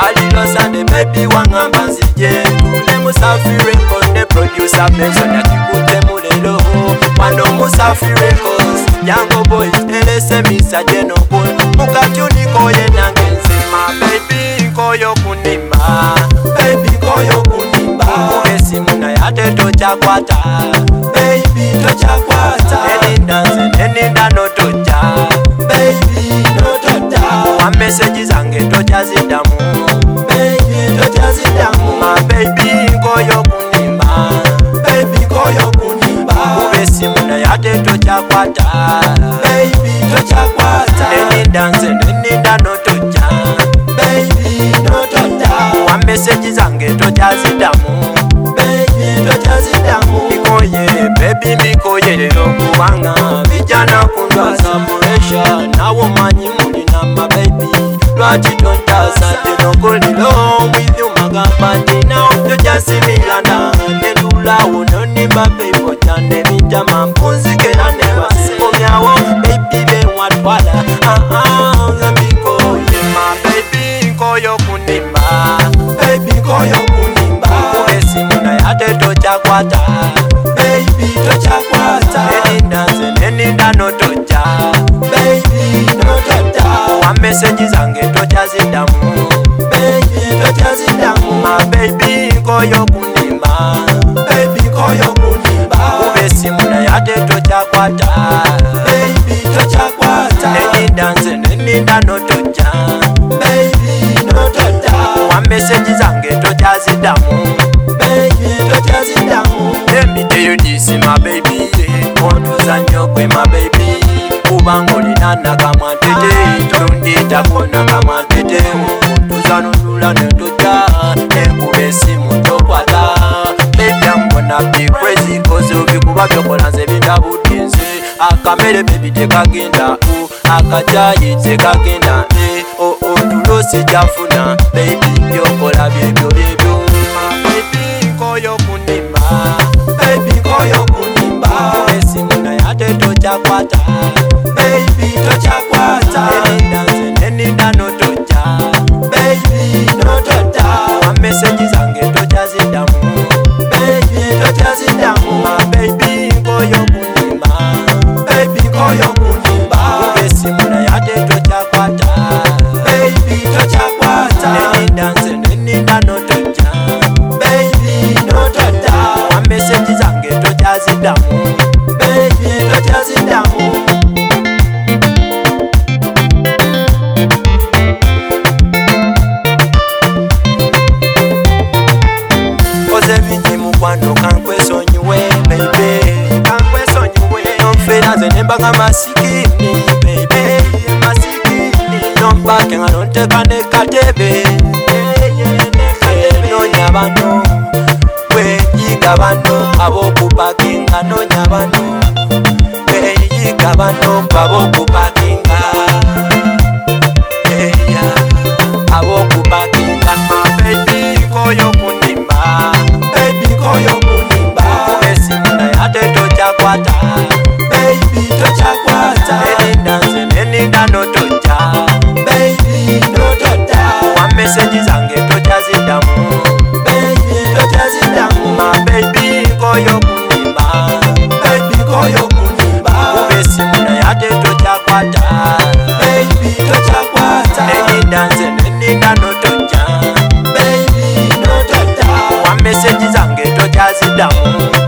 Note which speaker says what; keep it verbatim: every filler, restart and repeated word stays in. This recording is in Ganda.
Speaker 1: Alilo Sunday baby wangamba nzije tule Musafi Records ne producer mention yakikute mulelo wano Musafi Records Yango Boys elese misa jeno boy mukati unikoye nange nzima baby nkoyo kunimba baby nkoyo kunimba esi muna yate tochakwata baby tochakwata eni dance eni dano tocha baby no tocha wa message zange tocha zidamu baby tocha zidamu ma baby nkoyo kunimba baby nkoyo kunimba esi muna yate tochakwata baby tochakwata eni dance eni dano tocha baby no tocha wa message zange tocha zidamu baby tocha zidamu mikoye baby mikoye lero kubanga vijana kundwa samuresha nawo manyi muli na ma baby lwaki tontaza tenogolilo with you magamba ntina tocha similana nedula uno nimba pepo chane vijama mpunzikera nebasekomyawo baby benwatwala ah ah mikoye ma baby nkoyo kunimba baby nkoyo kunimba esi muna yate tochakwata baby tochakwata eni dance eni dano tocha baby no tocha wa message zange tocha zidamu baby tocha zidamu ma baby nkoyo kunimba baby nkoyo kunimba esi muna yate tochakwata baby tochakwata eni dance eni dano tocha baby no tocha wa message zange tocha zidamu baby tocha zidamu let me tell you this my baby ondoza nnyo kwe my baby kubanga olinana kamwantete tondita kona kamwantete ondoza nondula nentoja enkuba esimu tokwata baby I'm gonna be crazy cause obikuba byokola nze bindabudde nze akamere baby tekagenda akajayi tekagenda o o tulo sijafuna baby byokola byebyo byebyo baby nkoyo kunimba baby nkoyo kunimba esi muna yate tochakwata baby tochakwata eni dance eni dano tocha baby no tocha wa message zange tocha zidamu baby tocha zidamu ma baby nkoyo kunimba baby nkoyo kunimba esi muna yate tochakwata baby tochakwata eni dance eni dano tocha baby no tocha wa message zange tocha zidamu baby tocha zidamu oze biji mukwano kankwesonyiwe baby kankwesonyiwe nomfera nze nembaga masikini baby masikini nombake nga nonteka nekatebe nonya bano weyiga bano abokupakinga nonya bano weyiga bano abokupakinga abokupakinga baby nkoyo kunimba baby nkoyo kunimba esi muna yate tochakwata baby tochakwata eni dance eni dano tocha baby no tocha wa message zange tocha zidamu baby tocha zidamu ma baby nkoyo kunimba baby nkoyo kunimba esi muna yate tochakwata baby tochakwata eni dance eni dano tocha baby no tocha wa message zange tocha zidamu